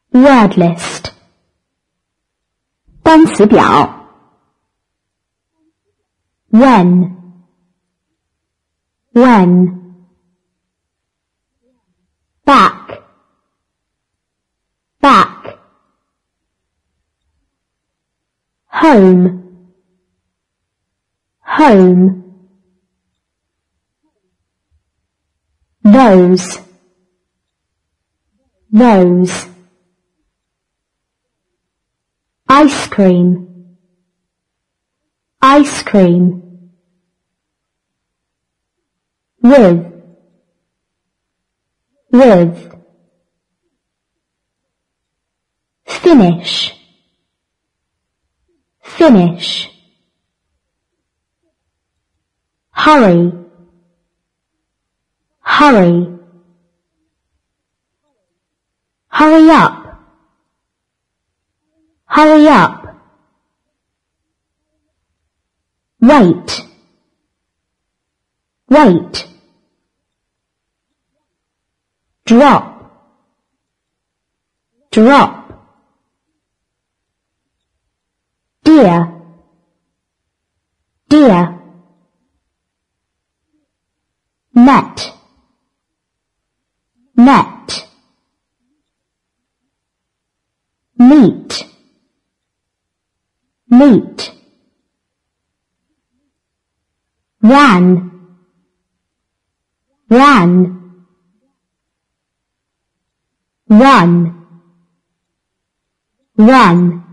Word list 单词表 when back home those ice cream with finish hurry up wait drop dear net meet ran run